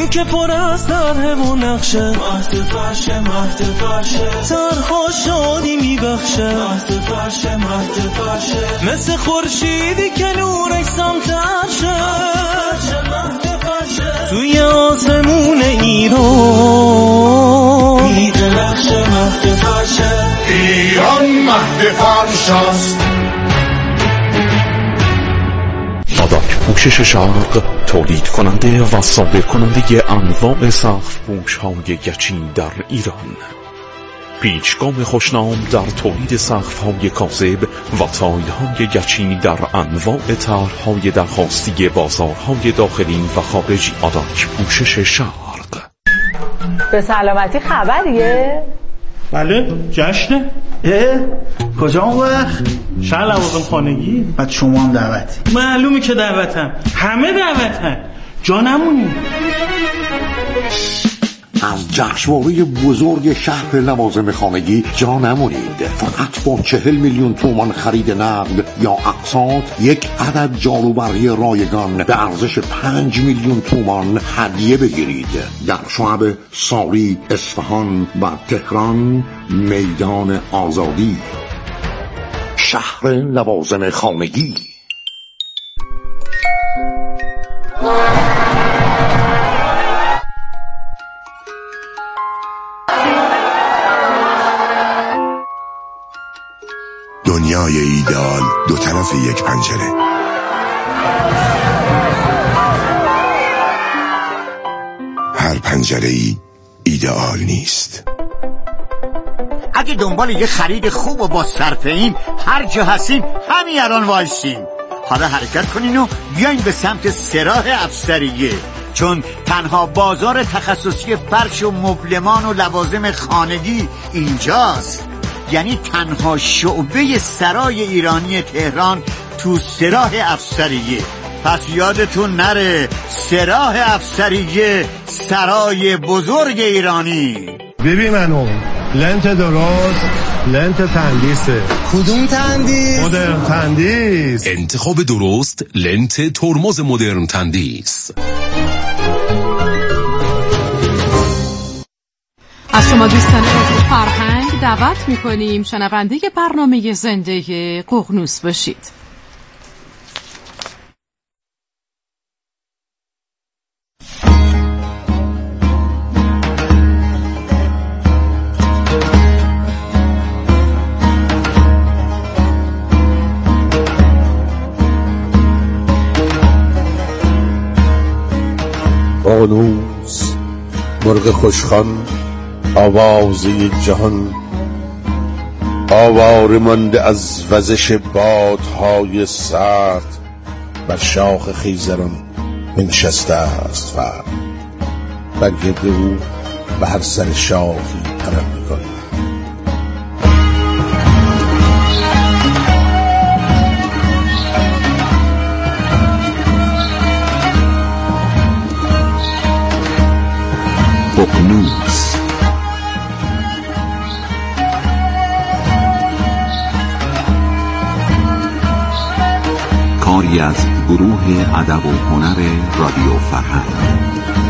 که پر از طرح و نقشه، مهد فرشه طرحا شادی میبخشه، مهد فرشه مثل خورشیدی که نورش سمتر شه، توی آسمون ایران میدرخشه مهد فرشه. ایران مهد فرش است. آداک پوشش شرق تولید کننده و صادر کننده انواع سقف پوش های گچین در ایران. پیچگام خوشنام در تولید سقف های کاذب و تایل های گچین در انواع طرح های درخواستی بازارهای داخلی و خارجی. آداک پوشش شرق. به سلامتی خبریه؟ بله جشنه. کجا اون وقت؟ شهر لوازم خانگی. بعد شما هم دعوتی؟ معلومه که دعوتم، همه دعوتن، جا نمونی. از جشنواره بزرگ شهر لوازم خانگی جا نمونید. فقط با 40 میلیون تومان خرید نقد یا اقساط یک عدد جاروبرقی رایگان به ارزش 5 میلیون تومان هدیه بگیرید. در شعب ساری، اصفهان و تهران، میدان آزادی. شهر لوازم خانگی. دنیای ایدئال دو طرف یک پنجره. هر پنجره‌ای ایدئال نیست. اگه دنبال یه خرید خوب و با صرفه این هر جا هستین همین الان وایسین. حالا حرکت کنین و بیاین به سمت سراح افسریه، چون تنها بازار تخصصی فرش و مبلمان و لوازم خانگی اینجاست. یعنی تنها شعبه سرای ایرانی تهران تو سراح افسریه. پس یادتون نره، سراح افسریه، سرای بزرگ ایرانی. ببین منو لنت درست، لنت تندیسه. کدوم تندیس؟ مدرن تندیس. انتخاب درست، لنت ترمز مدرن تندیس. از شما دوستان رادیو فرهنگ دعوت می‌کنیم شنونده برنامه زنده ققنوس باشید. ققنوس مرغ خوشخوان، آوازه جهان، آواره مانده از وزش بادهای سرد، بر شاخ خیزران بنشسته است فرد، بر گرد او به هر سر شاخی پرد می‌کند. ققنوس. کاری از گروه ادب و هنر رادیو فرهنگ.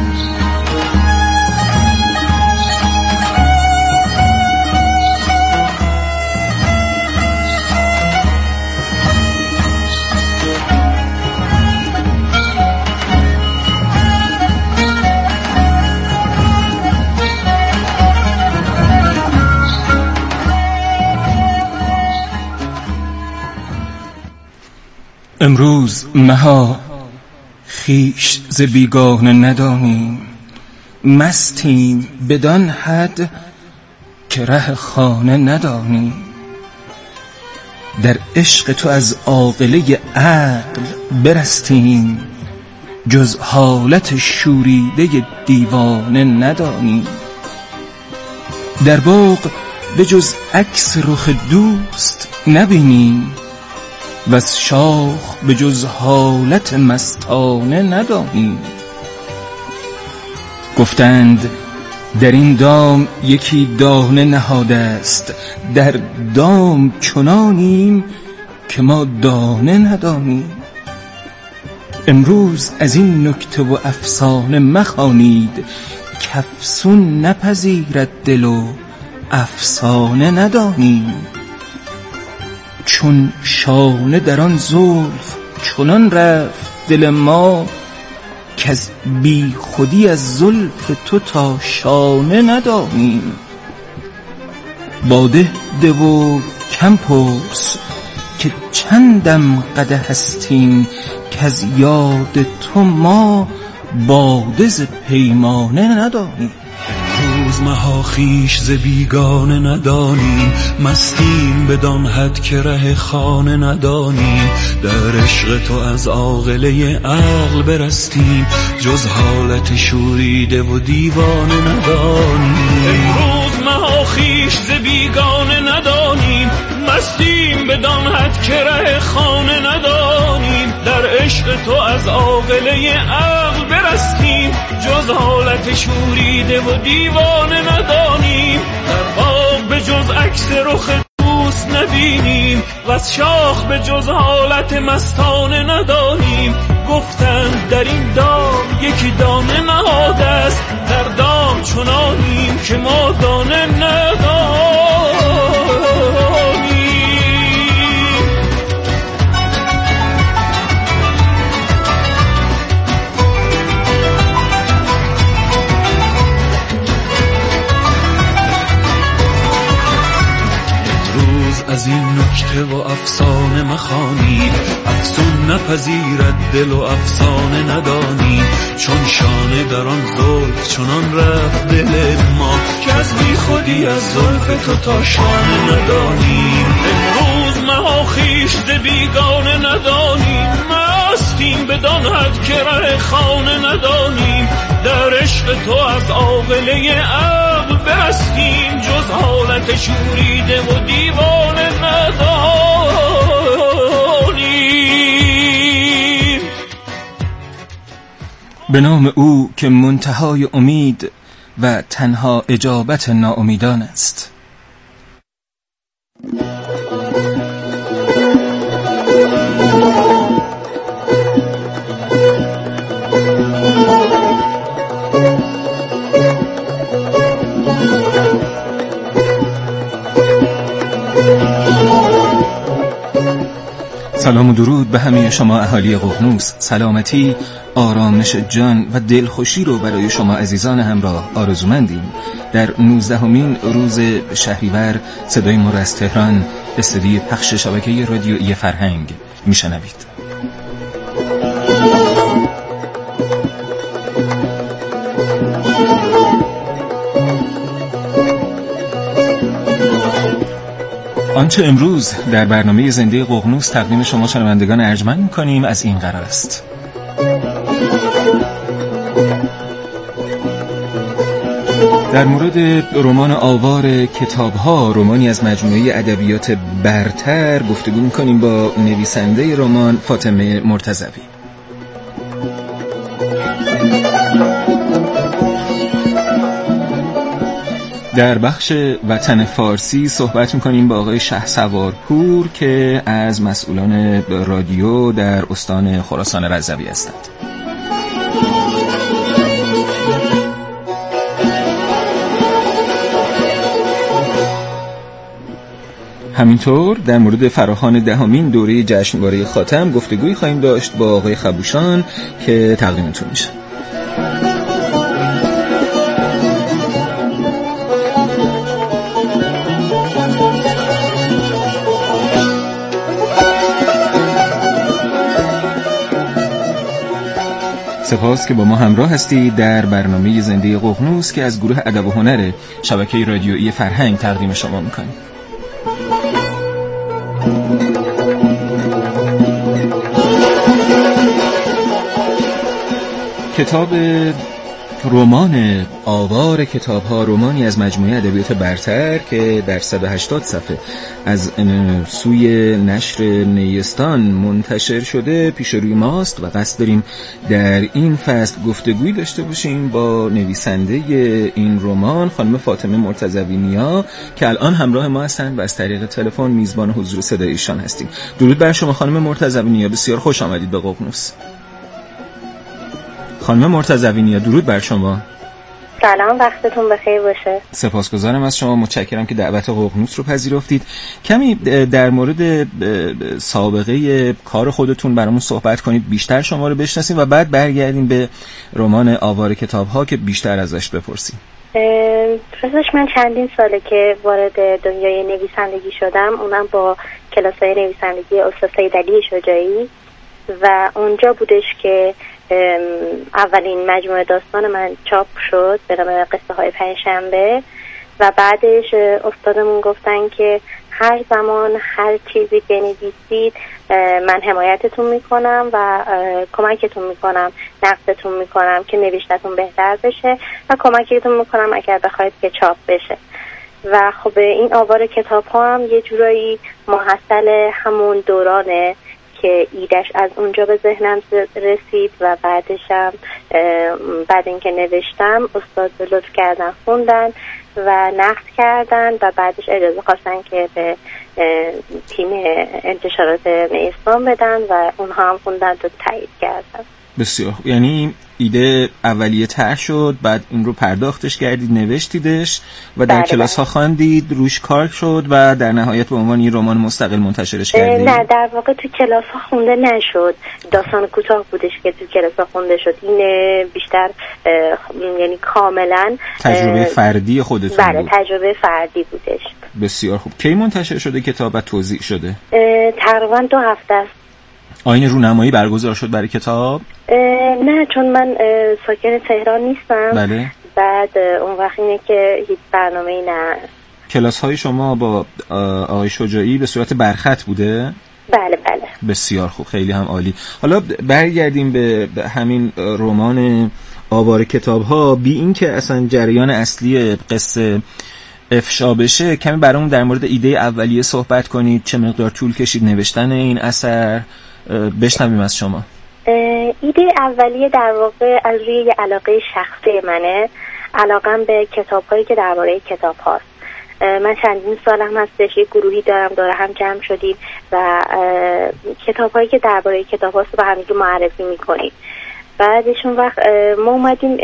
امروز مها خیش ز بیگانه ندانیم، مستیم بدان حد که ره خانه ندانیم. در عشق تو از عاقله عقل برستیم، جز حالت شوریده دیوانه ندانیم. در باغ به جز عکس رخ دوست نبینیم، و از شاخ به جز حالت مستانه ندانیم. گفتند در این دام یکی دانه نهاده است، در دام چنانیم که ما دانه ندانیم. امروز از این نکته و افسانه مخوانید، کافسون نپذیرد دل و افسانه ندانیم. چون شانه در آن زلف چنان رفت دل ما، که از بی خودی از زلف تو تا شانه ندانیم. باده ده و کم پرس که چندم قدح هستیم، که از یاد تو ما باده ز پیمانه ندانیم. امروز مها خویش ز بیگانه ندانیم، مستیم بدان حد که ره خانه ندانیم. در عشق تو از عاقله عقل برستیم، جز حالت شوریده و دیوانه ندانیم. امروز مها خویش ز بیگانه ندانیم، مستیم بدان حد که ره خانه ندانیم. در عشق تو از عاقله عقل برستیم، جز حالت شوریده و دیوانه ندانیم. در باغ به جز عکس رخ دوست نبینیم، و از شاخ به جز حالت مستانه ندانیم. گفتند در این دام یکی دانه نهاده است، در دام چنانیم که ما دانه ندانیم. از این نکته و افسانه مخوانید، افسون نپذیرد دل و افسانه ندانید. چون شانه در آن زلف چنان رفت دل ما، که از بی خودی از زلف تو تا شانه ندانیم. امروز مها خویش ز بیگانه ندانیم، مستیم بدان حد که ره خانه ندانیم. در عشق تو از عاقله عقل برستیم، جز حالت شوریده و دیوانه ندانیم. به نام او که منتهای امید و تنها اجابت ناامیدان است. سلام و درود به همه شما اهالی ققنوس. سلامتی، آرامش جان و دلخوشی رو برای شما عزیزان همراه آرزومندیم. در 19مین روز شهریور صدای ما از تهران، استودیوی پخش شبکه رادیویی فرهنگ میشنوید. آنچه امروز در برنامه زنده ققنوس تقدیم شما شنوندگان ارجمند می‌کنیم از این قرار است. در مورد رمان آوار کتاب‌ها، رمانی از مجموعه ادبیات برتر، گفتگو می‌کنیم با نویسنده رمان فاطمه مرتضوی. در بخش وطن فارسی صحبت می‌کنیم با آقای شهسوارپور که از مسئولان رادیو در استان خراسان رضوی هستند. همینطور در مورد فراخوان 10مین دوره جشنواره خاتم گفتگویی خواهیم داشت با آقای خبوشان که تقدیمتون میشه. سپاس که با ما همراه هستید در برنامه زنده ققنوس که از گروه ادب و هنر شبکه رادیویی فرهنگ تقدیم شما میکنیم. کتاب رمان آوار کتاب‌ها، رمانی از مجموعه ادبیات برتر که در 180 صفحه از سوی نشر نیستان منتشر شده پیش روی ماست و قصد داریم در این فصل گفتگویی داشته باشیم با نویسنده این رمان خانم فاطمه مرتضوی نیا که الان همراه ما هستند و از طریق تلفن میزبان حضور صدای ایشان هستیم. درود بر شما خانم مرتضوی نیا، بسیار خوش آمدید به ققنوس. خانم مرتضوی، درود بر شما. سلام، وقتتون بخیر باشه. سپاسگزارم از شما، متشکرم که دعوت ققنوس رو پذیرفتید. کمی در مورد سابقه کار خودتون برامون صحبت کنید، بیشتر شما رو بشناسیم و بعد برگردیم به رمان آواره کتاب‌ها که بیشتر ازش بپرسیم. راستش من چندین ساله که وارد دنیای نویسندگی شدم، اونم با کلاس‌های نویسندگی استاد سیدعلی شجاعی و اونجا بودش که اولین مجموعه داستان من چاپ شد به نام قصه های پنجشنبه و بعدش استادمون گفتن که هر زمان هر چیزی بنویسید من حمایتتون میکنم و کمکتون میکنم، نقدتون میکنم که نوشتتون بهتر بشه و کمکتون میکنم اگر بخواید که چاپ بشه. و خب این آواره کتاب ها هم یه جورایی محصل همون دورانه که ایدش از اونجا به ذهنم رسید و بعدشم بعد اینکه نوشتم استاد لطف کردن خوندن و نقد کردن و بعدش اجازه خواستن که به تیم انتشارات نیستان بدن و اونها هم خوندن و تایید کردن. بسیار، یعنی ایده اولیه طرح شد، بعد این رو پرداختش کردید، نوشتیدش و در کلاس ها خواندید، روش کار شد و در نهایت به عنوان این رمان مستقل منتشرش کردید. نه، در واقع تو کلاس ها خونده نشد، داستان کوتاه بودش که تو کلاس ها خونده شد. این بیشتر یعنی کاملا تجربه فردی خودتون بود. بله، تجربه فردی بودش. بسیار خوب. کی منتشر شده کتاب و توزیع شده؟ تقریبا 2 هفته است. آیین رونمایی برگزار شد برای کتاب؟ نه، چون من ساکن تهران نیستم. بله. بعد اون وقت اینه که هیچ برنامه‌ای نه. کلاس های شما با آقای شجاعی به صورت برخط بوده؟ بله بله. بسیار خوب، خیلی هم عالی. حالا برگردیم به همین رمان آواره کتاب‌ها، بی این که اصلا جریان اصلی قصه افشا بشه، کمی برامون در مورد ایده اولیه صحبت کنید. چه مقدار طول کشید نوشتن این اثر؟ بشنویم از شما. ایده اولیه در واقع از روی یه علاقه شخصی منه، علاقم به کتاب‌هایی که درباره کتاب هاست. من چندین سال هم هستش یه گروهی داره هم جمع شدیم و کتاب‌هایی که درباره کتاب هاست رو به همدیگه معرفی می‌کنیم. بعدشون وقت ما اومدیم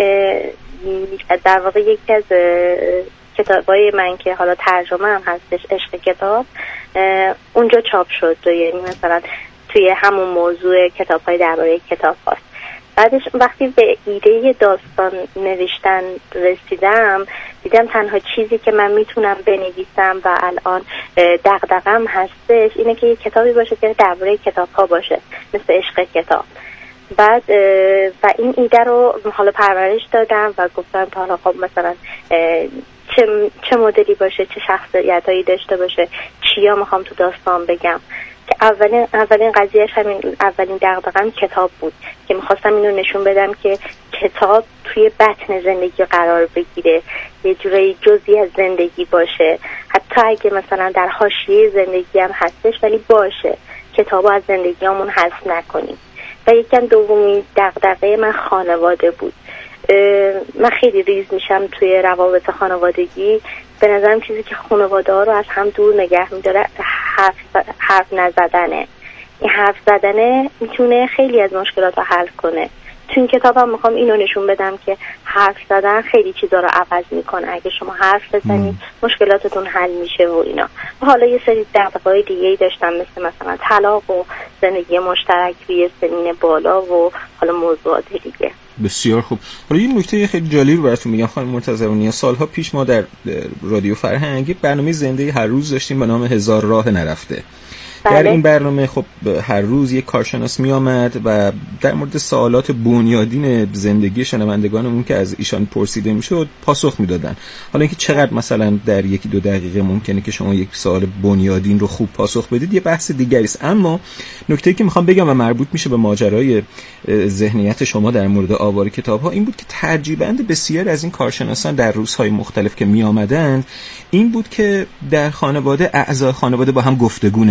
در واقع یکی از کتابای من که حالا ترجمه هم هستش، عشق کتاب، اونجا چاپ شد. یعنی مثلا توی همون موضوع کتاب‌های درباره کتاب هاست. بعدش وقتی به ایده داستان نوشتن رسیدم، دیدم تنها چیزی که من میتونم بنویسم و الان دغدغه‌ام هستش اینه که یه کتابی باشه که درباره کتاب‌ها باشه، مثل عشق کتاب. بعد و این ایده رو حالا پرورش دادم و گفتم حالا خب مثلا چه مدلی باشه، چه شخصیتایی داشته باشه، چیا میخوام تو داستان بگم. که اولین قضیهش همین اولین دغدغه‌ام کتاب بود که میخواستم اینو نشون بدم که کتاب توی بطن زندگی قرار بگیره، یه جوری جزئی از زندگی باشه، حتی اگه مثلا در حاشیه زندگی هم هستش ولی باشه، کتابو از زندگیامون حذف نکنیم. و یکم دومی دغدغه من خانواده بود. من خیلی ریز میشم توی روابط خانوادگی. به نظرم چیزی که خانواده ها رو از هم دور نگه میداره حرف نزدنه. این حرف زدنه میتونه خیلی از مشکلات رو حل کنه. تو این کتابم میخوام اینو نشون بدم که حرف زدن خیلی چیزا رو عوض میکنه. اگه شما حرف بزنید مشکلاتتون حل میشه و اینا. و حالا یه سری دغدغه‌های دیگه‌ای داشتم مثلا طلاق و زندگی مشترک توی سنین بالا و حالا موضوعات دیگه. بسیار خوب. حالا یه نکته خیلی جالب رو براتون میگم خانم مرتضوی. سالها پیش ما در رادیو فرهنگ برنامه زنده هر روز داشتیم به نام هزار راه نرفته. در این برنامه خب هر روز یک کارشناس می آمد و در مورد سوالات بنیادین زندگی شنوندگانمون که از ایشان پرسیده میشد پاسخ میدادن. حالا اینکه چقدر مثلا در 1-2 دقیقه ممکنه که شما یک سوال بنیادین رو خوب پاسخ بدید یه بحث دیگری است. اما نکته‌ای که میخوام بگم و مربوط میشه به ماجرای ذهنیت شما در مورد آواره کتاب‌ها این بود که ترجیباً بسیار از این کارشناسان در روزهای مختلف که می آمدند این بود که در خانواده اعضای خانواده با هم گفتگو نمی‌کنن.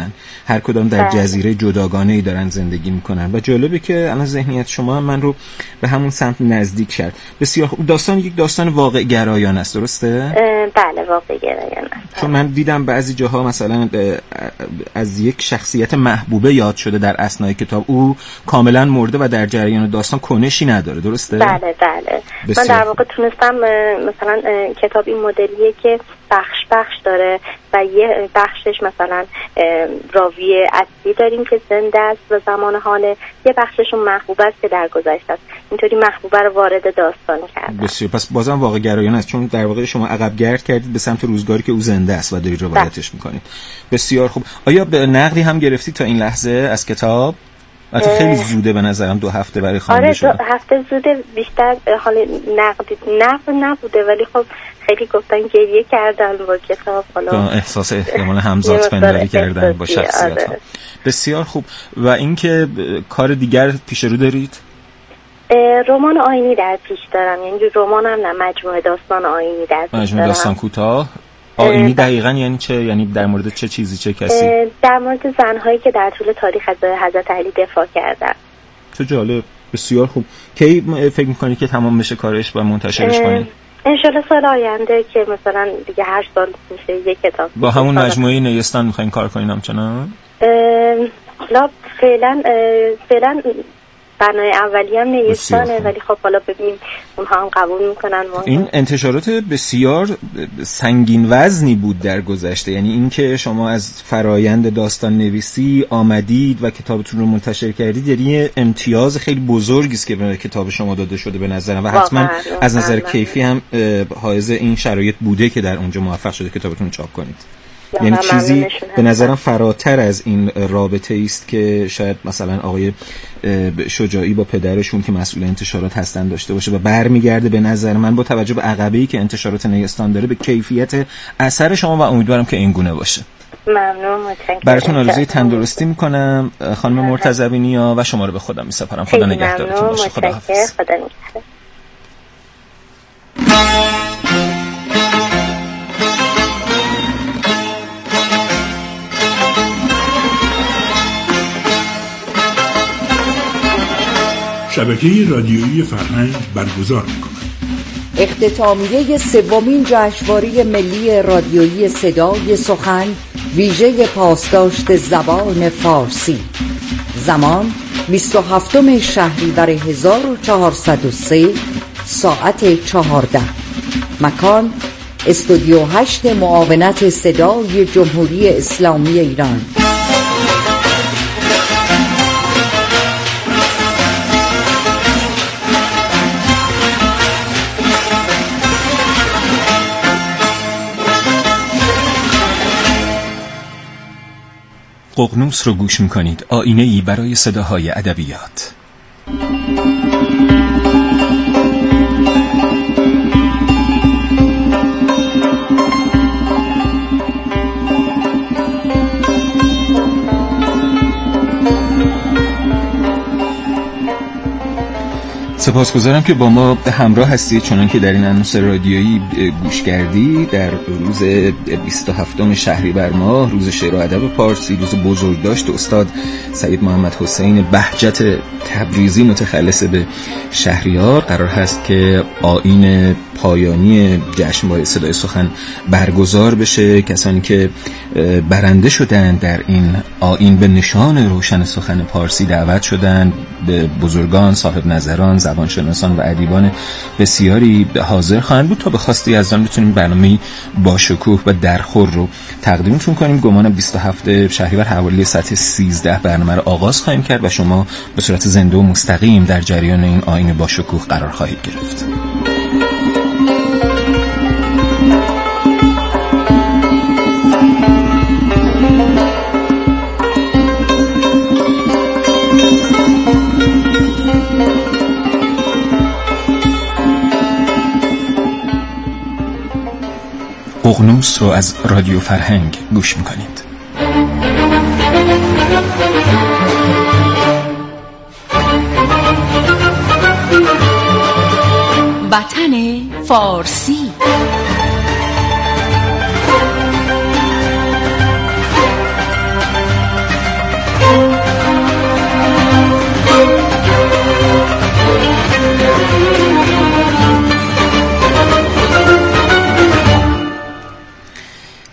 میکنن، هر کدام در جزیره جداگانه‌ای دارن زندگی میکنن و جالبه که الان ذهنیت شما هم من رو به همون سمت نزدیک کرد. بسیار خوب. داستان یک داستان واقع گرایانه است، درسته؟ بله واقع گرایانه است. چون من دیدم بعضی جاها مثلا از یک شخصیت محبوبه یاد شده در اثنای کتاب، او کاملا مرده و در جریان داستان کنشی نداره، درسته؟ بله. من در واقع تونستم مثلا کتاب این مدلیه که بخش داره و یه بخشش مثلا راوی اصلی داریم که زنده است و زمان حاله، یه بخششون محبوبه است که در گذشته است. اینطوری محبوبه رو وارد داستان کردم. بسیار. پس بازم واقع گرایانه است، چون در واقع شما عقب گرد کردید به سمت روزگاری که او زنده است و دارید روایتش میکنید. بسیار خوب. آیا به نقدی هم گرفتی تا این لحظه از کتاب؟ البته خیلی زوده به نظرم 2 هفته برای خوانده شدن. 2 هفته زوده، بیشتر حال نقد نبوده، ولی خب خیلی گفتن گریه کردن با کتاب، حالا احساس احتمال همزاد پنداری کردن با شخصیت ها. بسیار خوب. و اینکه کار دیگر پیش رو دارید؟ رمان آیینی در پیش دارم، یعنی رمان هم نه، مجموعه داستان آیینی در پیش دارم. مجموعه داستان کوتاه آیینی دقیقاً یعنی چه؟ یعنی در مورد چه چیزی، چه کسی؟ در مورد زنهایی که در طول تاریخ از حضرت علی دفاع کردن. چه جالب. بسیار خوب. کی فکر می‌کنی که تمام بشه کارش و منتشرش کنی؟ انشالله سال آینده که مثلا دیگه هر سال میشه یک کتاب. با همون مجموعه نیستان می‌خواین کار کنین همچنان؟ حالا فعلا بنای اولی هم نیستانه، ولی خب حالا ببینیم اونها هم قبول میکنن. این انتشارات بسیار سنگین وزنی بود در گذشته، یعنی این که شما از فرایند داستان نویسی آمدید و کتابتون رو منتشر کردید، یعنی امتیاز خیلی بزرگی است که به کتاب شما داده شده به نظرم و حتما از نظر کیفی هم حائز این شرایط بوده که در اونجا موفق شده کتابتون رو چاپ کنید. یعنی چیزی به نظرم فراتر از این رابطه است که شاید مثلا آقای شجاعی با پدرشون که مسئول انتشارات هستن داشته باشه و برمیگرده به نظر من با توجه به عقبه‌ای که انتشارات نیستان داره به کیفیت اثر شما و امیدوارم که این گونه باشه. ممنون، متشکرم. براتون آرزوی تندرستی میکنم خانم مرتضوی نیا و شما رو به خدا میسپارم. خدا نگهدارتون باشه. خداحافظ. خدا نگهدار. شبکه رادیویی فرهنگ برگزار می‌کند. اختتامیه 3مین جشنواره ملی رادیویی صدای سخن ویژه پاسداشت زبان فارسی. زمان 27 شهریور 1403 ساعت 14. مکان استودیو 8 معاونت صدای جمهوری اسلامی ایران. ققنوس رو گوش میکنید، آینه‌ای برای صداهای ادبیات. سپاسگزارم که با ما همراه هستید، چنان که در این انونس رادیویی گوش کردید. در روز 27 شهریور ماه، روز شعر و ادب پارسی، روز بزرگداشت استاد سید محمد حسین بهجت تبریزی متخلص به شهریار، قرار هست که آیین پایانی جشنواره صدای سخن برگزار بشه. کسانی که برنده شدن در این آیین به نشان روشن سخن پارسی دعوت شدن، به بزرگان، صاحب نظران، زبانشناسان و ادیبان بسیاری حاضر خواهند بود تا به خواسته یزدان بتونیم برنامه‌ای با شکوه و درخور رو تقدیمتون کنیم. گمانم 27 شهریور حوالی ساعت 13 برنامه رو آغاز خواهیم کرد و شما به صورت زنده و مستقیم در جریان این آیین با شکوه قرار خواهید گرفت. ققنوس رو از رادیو فرهنگ گوش میکنید. وطن فارسی.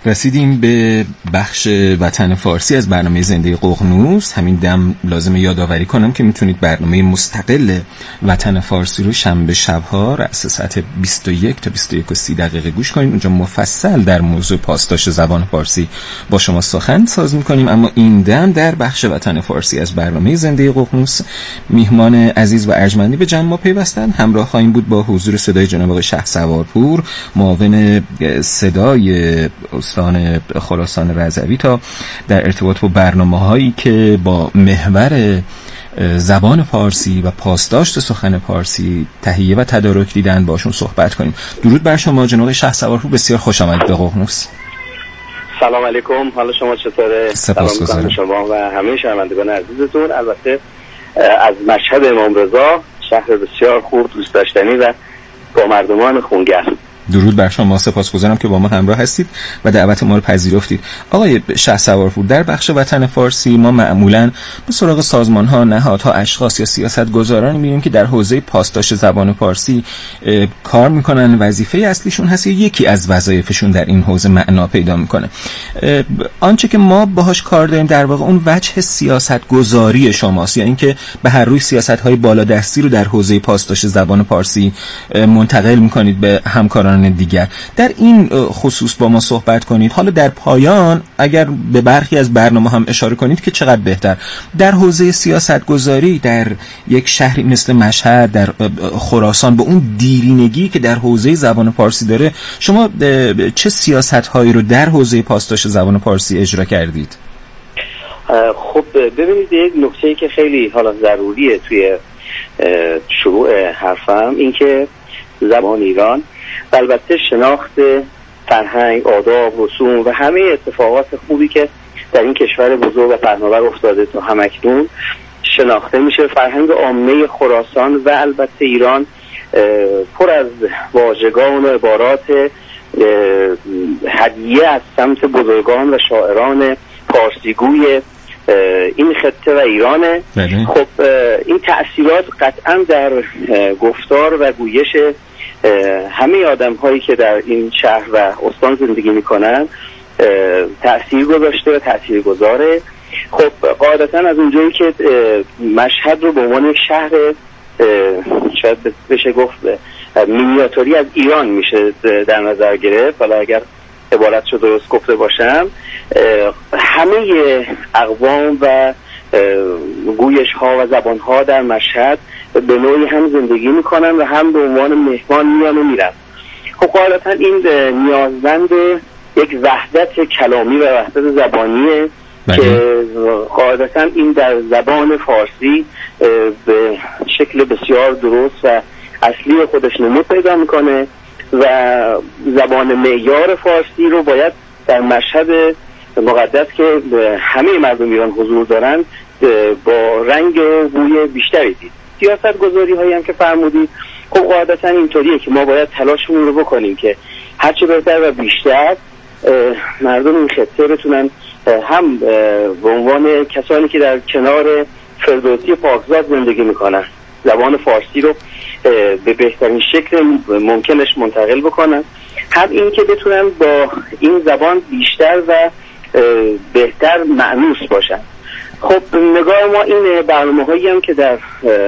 رسیدیم به بخش وطن فارسی از برنامه زنده ققنوس. همین دم لازمه یادآوری کنم که میتونید برنامه مستقل وطن فارسی رو شنبه شبها رأس ساعت 21 تا 21:30 گوش کنید. اونجا مفصل در موضوع پاسداشت زبان فارسی با شما سخن ساز میکنیم. اما این دم در بخش وطن فارسی از برنامه زنده ققنوس میهمان عزیز و ارجمندی به جمع ما پیوستن. همراه خواهیم بود با حضور صدای جناب آقای شهسوارپور، معاون صدای استان خراسان رضوی، تا در ارتباط با برنامه‌هایی که با محور زبان فارسی و پاسداشت سخن فارسی تهیه و تدارک دیدن باشون صحبت کنیم. درود بر شما جناب شهسوارپور، بسیار خوش آمدید به ققنوس. سلام علیکم، حال شما چطوره؟ سلام به شما و همه شنوندگان عزیزتون. البته از مشهد امام رضا، شهر بسیار خوب، دوست داشتنی و با مردمان خونگرم. درود بر شما، سپاسگزارم که با ما همراه هستید و دعوت ما رو پذیرفتید. آقای شهسوارپور، در بخش وطن فارسی ما معمولاً به سراغ سازمان‌ها، نهادها، اشخاص یا سیاستگزارانی می‌بینیم که در حوزه پاسداشت زبان فارسی کار می‌کنن. وظیفه اصلیشون هست یا یکی از وظایفشون در این حوزه معنا پیدا می‌کنه. آنچه که ما باهاش کار داریم در واقع اون وجه سیاستگزاری شماست، یا اینکه به هر روی سیاست‌های بالادستی رو در حوزه پاسداشت زبان فارسی منتقل می‌کنید به همکاران دیگر. در این خصوص با ما صحبت کنید. حالا در پایان اگر به برخی از برنامه هم اشاره کنید که چقدر بهتر. در حوزه سیاستگزاری در یک شهری مثل مشهد، در خراسان، با اون دیرینگی که در حوزه زبان فارسی داره، شما چه سیاست‌هایی رو در حوزه پاسداشت زبان فارسی اجرا کردید؟ خب ببینید، یک نکته‌ای که خیلی حالا ضروریه توی شروع حرفم این که زبان ایران و البته شناخت فرهنگ، آداب، رسوم و همه اتفاقات خوبی که در این کشور بزرگ و پهناور افتاده تا همکنون شناخته میشه. فرهنگ عامه خراسان و البته ایران پر از واژگان و عبارات هدیه از سمت بزرگان و شاعران فارسیگوی این خطه و ایرانه. خب این تأثیرات قطعا در گفتار و گویش همه آدم هایی که در این شهر و استان زندگی میکنن تأثیر گذاشته و تأثیر گذاره. خب قاعدتا از اونجایی که مشهد رو به عنوان یک شهر شاید بشه گفت مینیاتوری از ایران میشه در نظر گرفت، حالا اگر عبارتشو درست گفته باشم، همه اقوام و گویش ها و زبان ها در مشهد به نوعی هم زندگی میکنن و هم به عنوان مهمان میان و میرن. خب قاعدتا این نیازمند یک وحدت کلامی و وحدت زبانیه که قاعدتا این در زبان فارسی به شکل بسیار درست و اصلی خودش نمود پیدا میکنه و زبان معیار فارسی رو باید در مشهد مقدس که همه مردم ایران حضور دارن با رنگ و بوی بیشتری دید. سیاست گذاری هایی هم که فرمودید، خب قاعدتا اینطوریه که ما باید تلاشمون رو بکنیم که هرچه بهتر و بیشتر مردم این خطه بتونن هم به عنوان کسانی که در کنار فردوسی پاکزاد زندگی میکنن زبان فارسی رو به بهترین شکل ممکنش منتقل بکنن، هم این که بتونن با این زبان بیشتر و بهتر مأنوس باشن. خب نگاه ما این برنامه هایی هم که در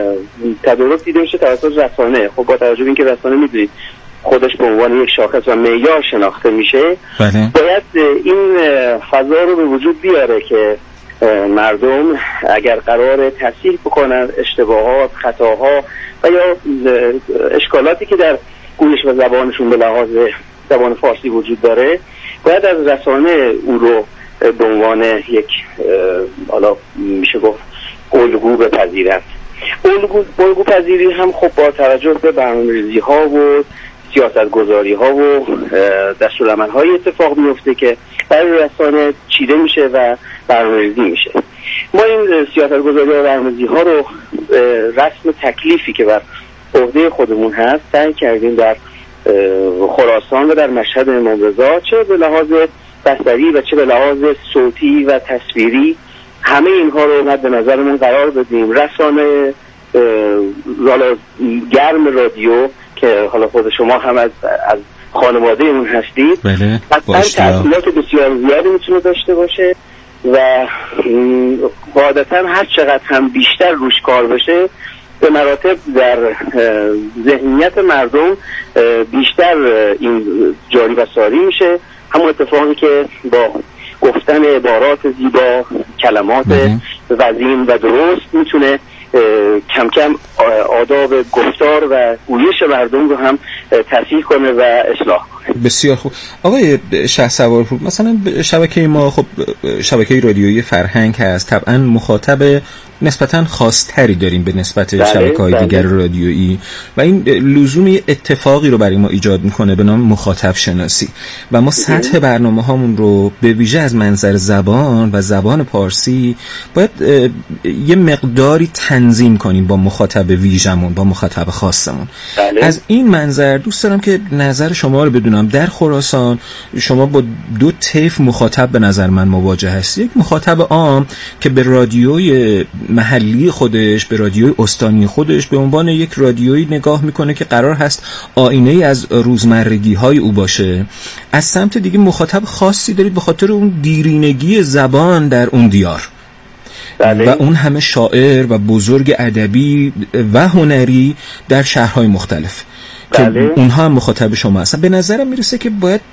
تدارک دیده میشه توسط رسانه، خب با توجه به اینکه رسانه میدونید خودش به عنوان یک شاخص و معیار شناخته میشه، باید این فضا رو به وجود بیاره که مردم اگر قرار تصحیح بکنن اشتباهات، خطاها و یا اشکالاتی که در گویش و زبانشون به لحاظ زبان فارسی وجود داره، باید از رسانه اون رو به عنوان یک حالا میشه گفت الگو بپذیرند. الگو پذیری هم خب با توجه به برنامه‌ریزی ها و سیاست گذاری ها و دستورالعمل های اتفاق میفته که برای رسانه چیده میشه و برنامه‌ریزی میشه. ما این سیاست گذاری و برنامه‌ریزی ها رو رسم تکلیفی که بر عهده خودمون هست سعی کردیم در خراسان و در مشهد امام رضا، چه به لحاظ بصری و چه به لحاظ صوتی و تصویری، همه اینها رو مد نظرمون قرار بدیم. رسانه گرم رادیو که حالا خود شما هم از خانوادهمون هستید. قطعا تأثیرات بسیار زیادی میتونه داشته باشه و قاعدتا هر چقدر هم بیشتر روش کار بشه به مراتب در ذهنیت مردم بیشتر این جاری و ساری میشه. همون اتفاقی که با گفتن عبارات زیبا، کلمات وزین و درست میتونه کم کم آداب گفتار و گویش مردم رو هم تصحیح کنه و اصلاح کنه. بسیار خوب. آقای شهسوارپور، مثلا شبکه ما خب شبکه رادیویی فرهنگ هست، طبعا مخاطب نسبتاً خاص‌تری داریم به نسبت شبکه‌های دیگر رادیویی و این لزوم اتفاقی رو برای ما ایجاد میکنه به نام مخاطب شناسی و ما سطح برنامه‌هامون رو به ویژه از منظر زبان و زبان پارسی باید یه مقداری تنظیم کنیم با مخاطب ویژمون، با مخاطب خاصمون. از این منظر دوست دارم که نظر شما رو بدونم. در خراسان شما با دو طیف مخاطب به نظر من مواجه هستید. یک مخاطب عام که به رادیوی محلی خودش، به رادیوی استانی خودش به عنوان یک رادیویی نگاه میکنه که قرار هست آینه‌ای از روزمرگی های او باشه. از سمت دیگه مخاطب خاصی دارید به خاطر اون دیرینگی زبان در اون دیار و اون همه شاعر و بزرگ ادبی و هنری در شهرهای مختلف که اونها هم مخاطب شما هستن. به نظرم میرسه که باید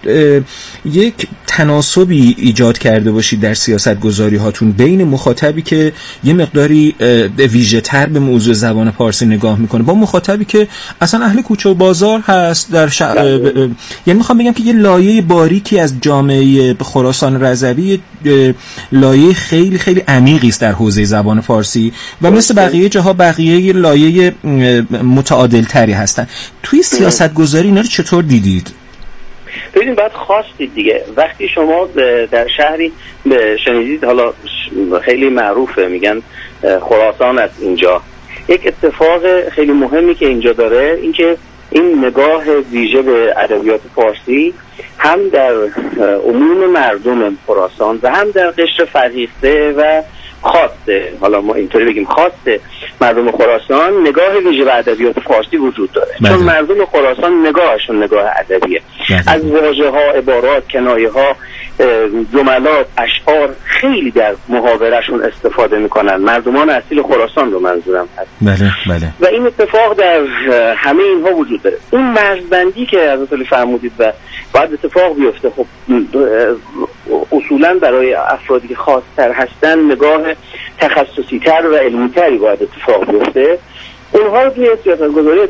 یک تناسبی ایجاد کرده باشید در سیاست گذاری هاتون بین مخاطبی که یه مقداری ویژه تر به موضوع زبان پارسی نگاه میکنه با مخاطبی که اصلا اهل کوچه و بازار هست در یعنی میخوام بگم که یه لایه باریکی از جامعه خراسان رضوی لایه خیلی خیلی عمیقی است در حوزه زبان فارسی و مثل بقیه جاها بقیه لایه متعادل تری هستن. توی سیاست گذاری اینا رو چطور دیدید؟ ببینید باید خواستید دیگه. وقتی شما در شهری شنیدید، حالا خیلی معروفه میگن خراسان از اینجا، یک اتفاق خیلی مهمی که اینجا داره این که این نگاه ویژه به ادبیات فارسی هم در عموم مردم خراسان و هم در قشر فرهیخته و خاصه، حالا ما اینطوری بگیم خاصه مردم خراسان، نگاه ویژه به ادبیات فارسی وجود داره. چون مردم خراسان نگاهشون نگاه ادبیه. از واژه ها، عبارات، کنایه ها، جملات، اشعار خیلی در محاورهشون استفاده میکنن. مردمان اصیل خراسان رو منظورم هست. بله. و این اتفاق در همه اینها وجود داره. اون مرزبندی که حضرت علی فرمودید و باید اتفاق بیفته، خب اصولا برای افرادی که خاص‌تر هستن نگاه تخصصی تر و علمی تری باید اتفاق بیفته. اونها رو توی سیاست‌گذاری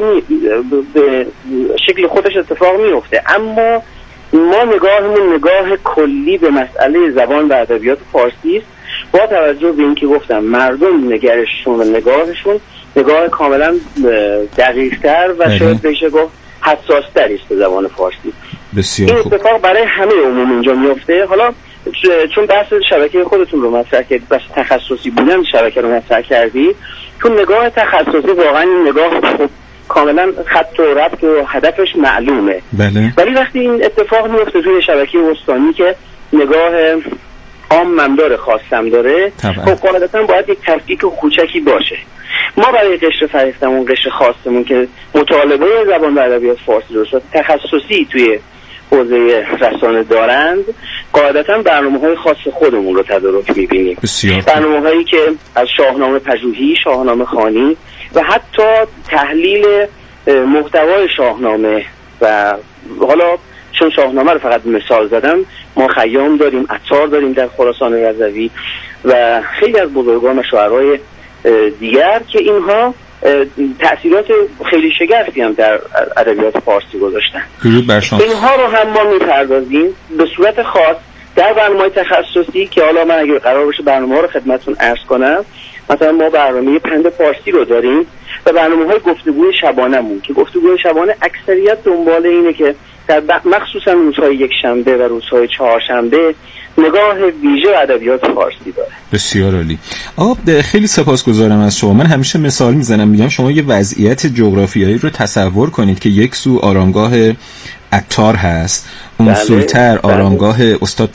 به شکل خودش اتفاق میفته، اما ما نگاهمون نگاه کلی به مسئله زبان و ادبیات فارسی است با توجه به اینکه گفتم مردم نگرششون و نگاهشون نگاه کاملا دقیق‌تر و شاید بشه گفت حساس‌تری است به زبان فارسی. این اتفاق برای همه عموم اینجا میفته. حالا چون بحث شبکه خودتون رو مطرح کردید، بحث تخصصی بودن شبکه رو مطرح کردید، چون نگاه تخصصی واقعا این نگاه کاملا خط و ربط و هدفش معلومه. ولی وقتی این اتفاق میفته توی شبکه استانی که نگاه عام داره، خاصم داره، خب قاعدتا باید یک تفکیک کوچکی باشه. ما برای قشر فرهیختمون، قشر خاصمون که مطالبه زبان و ادبیات فارسی رو تخصصی توی حوزه رسانه دارند، قاعدتا برنامه‌های خاص خودمون رو تدارک می‌بینیم. برنامه‌هایی که از شاهنامه پژوهی، شاهنامه خوانی و حتی تحلیل محتوای شاهنامه، و حالا چون شاهنامه رو فقط مثال زدم، ما خیام داریم، عطار داریم در خراسان رضوی و خیلی از بزرگان و شاعرای دیگر که اینها تأثیرات خیلی شگرفی هم در ادبیات فارسی گذاشتن. اینها رو هم ما میپردازیم به صورت خاص در برنامه‌های تخصصی که حالا من اگه قرار باشه برنامه‌ها رو خدمتتون عرض کنم، مثلا ما برنامه پند فارسی رو داریم و برنامه‌های گفتگوی شبانه‌مون که گفتگوی شبانه اکثریت دنبال اینه که در مخصوصا روزهای یک شنبه و روزهای چهارشنبه نگاه ویژه ادبیات فارسی داره. بسیار عالی. خیلی سپاسگزارم از شما. من همیشه مثال میزنم، میگم شما یه وضعیت جغرافیایی رو تصور کنید که یک سو آرامگاه عطار هست، اون سویتر آرامگاه استاد